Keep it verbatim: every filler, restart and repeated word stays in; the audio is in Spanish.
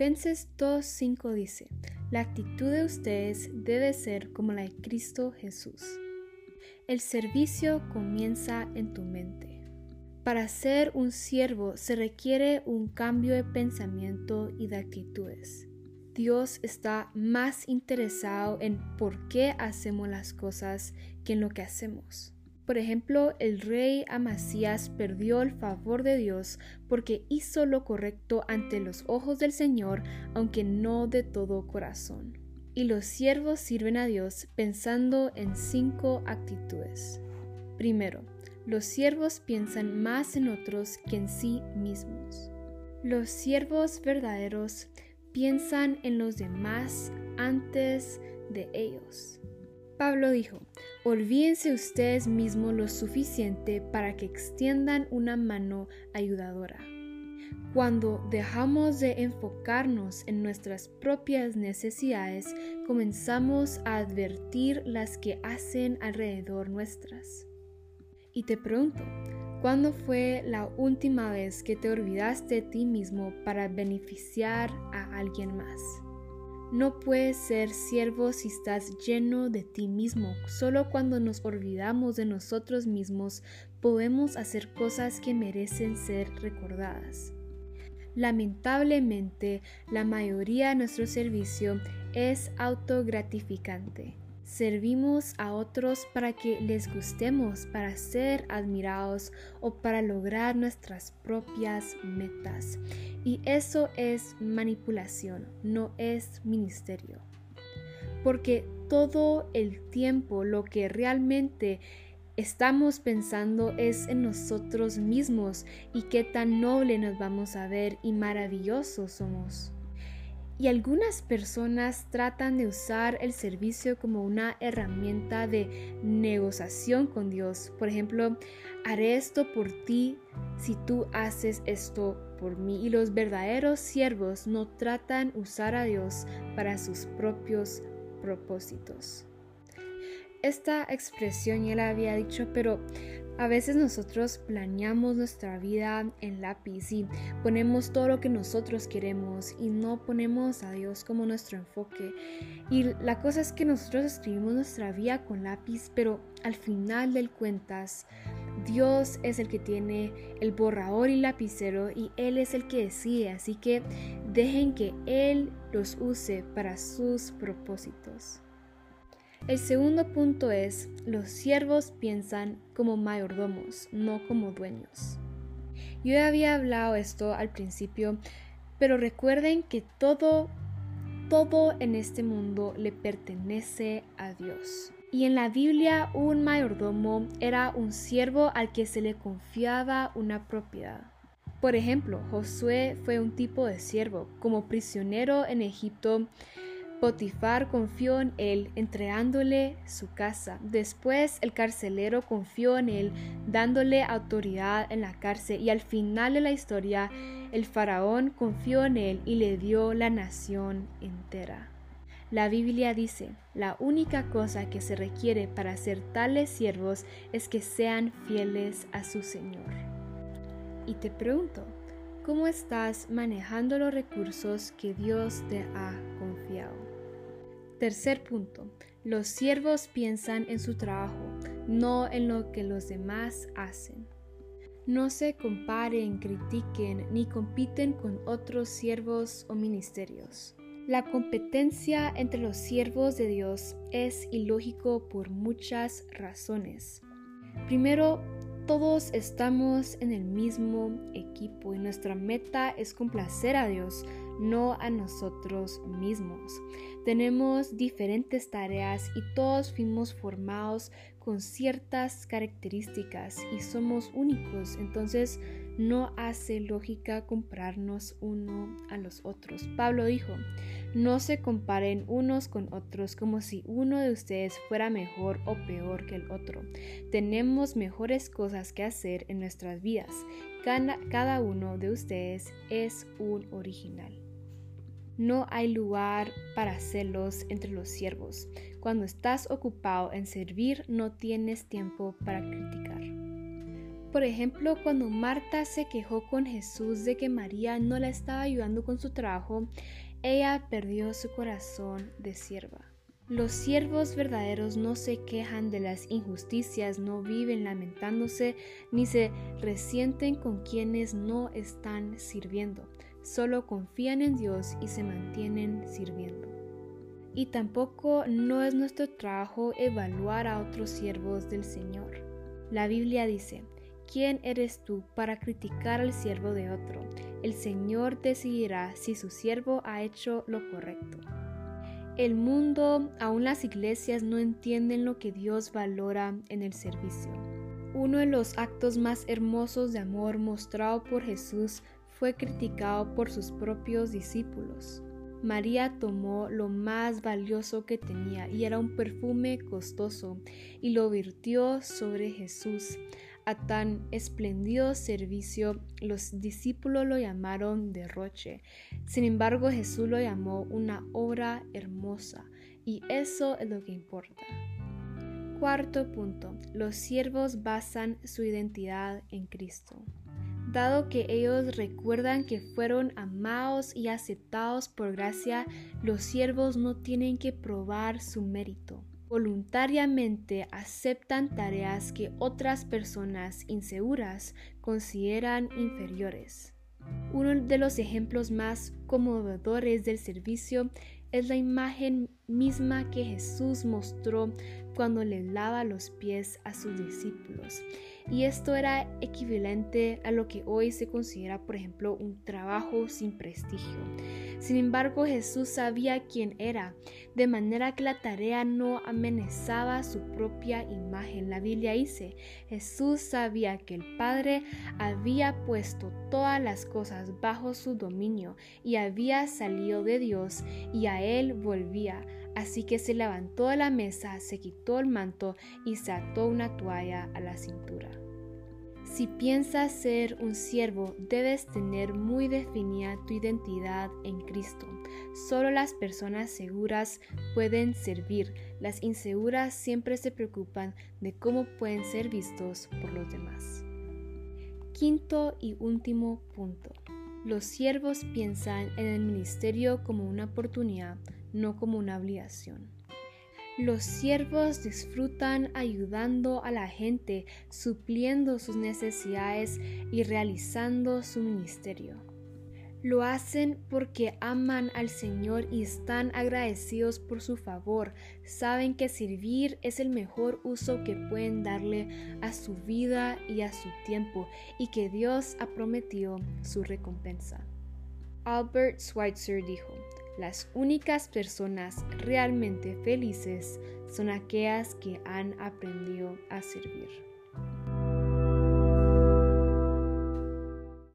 Filipenses dos cinco dice: la actitud de ustedes debe ser como la de Cristo Jesús. El servicio comienza en tu mente. Para ser un siervo se requiere un cambio de pensamiento y de actitudes. Dios está más interesado en por qué hacemos las cosas que en lo que hacemos. Por ejemplo, el rey Amasías perdió el favor de Dios porque hizo lo correcto ante los ojos del Señor, aunque no de todo corazón. Y los siervos sirven a Dios pensando en cinco actitudes. Primero, los siervos piensan más en otros que en sí mismos. Los siervos verdaderos piensan en los demás antes de ellos. Pablo dijo: olvídense ustedes mismos lo suficiente para que extiendan una mano ayudadora. Cuando dejamos de enfocarnos en nuestras propias necesidades, comenzamos a advertir las que hacen alrededor nuestras. Y te pregunto, ¿cuándo fue la última vez que te olvidaste de ti mismo para beneficiar a alguien más? No puedes ser siervo si estás lleno de ti mismo. Solo cuando nos olvidamos de nosotros mismos podemos hacer cosas que merecen ser recordadas. Lamentablemente, la mayoría de nuestro servicio es autogratificante. Servimos a otros para que les gustemos, para ser admirados o para lograr nuestras propias metas. Y eso es manipulación, no es ministerio. Porque todo el tiempo lo que realmente estamos pensando es en nosotros mismos y qué tan noble nos vamos a ver y maravillosos somos. Y algunas personas tratan de usar el servicio como una herramienta de negociación con Dios. Por ejemplo, haré esto por ti si tú haces esto por mí. Y los verdaderos siervos no tratan de usar a Dios para sus propios propósitos. Esta expresión ya la había dicho, pero a veces nosotros planeamos nuestra vida en lápiz y ponemos todo lo que nosotros queremos y no ponemos a Dios como nuestro enfoque. Y la cosa es que nosotros escribimos nuestra vida con lápiz, pero al final del cuentas, Dios es el que tiene el borrador y lapicero y Él es el que decide, así que dejen que Él los use para sus propósitos. El segundo punto es: los siervos piensan como mayordomos, no como dueños. Yo ya había hablado esto al principio, pero recuerden que todo, todo en este mundo le pertenece a Dios. Y en la Biblia, un mayordomo era un siervo al que se le confiaba una propiedad. Por ejemplo, Josué fue un tipo de siervo. Como prisionero en Egipto, Potifar confió en él, entregándole su casa. Después, el carcelero confió en él, dándole autoridad en la cárcel. Y al final de la historia, el faraón confió en él y le dio la nación entera. La Biblia dice: la única cosa que se requiere para ser tales siervos es que sean fieles a su Señor. Y te pregunto, ¿cómo estás manejando los recursos que Dios te ha confiado? Tercer punto, los siervos piensan en su trabajo, no en lo que los demás hacen. No se comparen, critiquen ni compiten con otros siervos o ministerios. La competencia entre los siervos de Dios es ilógico por muchas razones. Primero, todos estamos en el mismo equipo y nuestra meta es complacer a Dios, no a nosotros mismos. Tenemos diferentes tareas y todos fuimos formados con ciertas características y somos únicos, entonces no hace lógica compararnos uno a los otros. Pablo dijo: no se comparen unos con otros como si uno de ustedes fuera mejor o peor que el otro. Tenemos mejores cosas que hacer en nuestras vidas. Cada, cada uno de ustedes es un original. No hay lugar para celos entre los siervos. Cuando estás ocupado en servir, no tienes tiempo para criticar. por ejemplo, cuando Marta se quejó con Jesús de que María no la estaba ayudando con su trabajo, ella perdió su corazón de sierva. Los siervos verdaderos no se quejan de las injusticias, no viven lamentándose, ni se resienten con quienes no están sirviendo. Solo confían en Dios y se mantienen sirviendo. Y tampoco no es nuestro trabajo evaluar a otros siervos del Señor. La Biblia dice: ¿quién eres tú para criticar al siervo de otro? El Señor decidirá si su siervo ha hecho lo correcto. El mundo, aún las iglesias, no entienden lo que Dios valora en el servicio. Uno de los actos más hermosos de amor mostrado por Jesús fue criticado por sus propios discípulos. María tomó lo más valioso que tenía, y era un perfume costoso, y lo virtió sobre Jesús. A tan espléndido servicio, los discípulos lo llamaron derroche. Sin embargo, Jesús lo llamó una obra hermosa, y eso es lo que importa. Cuarto punto: los siervos basan su identidad en Cristo. Dado que ellos recuerdan que fueron amados y aceptados por gracia, los siervos no tienen que probar su mérito. Voluntariamente aceptan tareas que otras personas inseguras consideran inferiores. Uno de los ejemplos más conmovedores del servicio es la imagen misma que Jesús mostró cuando le lava los pies a sus discípulos. Y esto era equivalente a lo que hoy se considera, por ejemplo, un trabajo sin prestigio. Sin embargo, Jesús sabía quién era, de manera que la tarea no amenazaba su propia imagen. La Biblia dice: Jesús sabía que el Padre había puesto todas las cosas bajo su dominio y había salido de Dios y a él volvía. Así que se levantó de la mesa, se quitó el manto y se ató una toalla a la cintura. Si piensas ser un siervo, debes tener muy definida tu identidad en Cristo. Solo las personas seguras pueden servir. Las inseguras siempre se preocupan de cómo pueden ser vistos por los demás. Quinto y último punto: los siervos piensan en el ministerio como una oportunidad, no como una obligación. Los siervos disfrutan ayudando a la gente, supliendo sus necesidades y realizando su ministerio. Lo hacen porque aman al Señor y están agradecidos por su favor. Saben que servir es el mejor uso que pueden darle a su vida y a su tiempo, y que Dios ha prometido su recompensa. Albert Schweitzer dijo: las únicas personas realmente felices son aquellas que han aprendido a servir.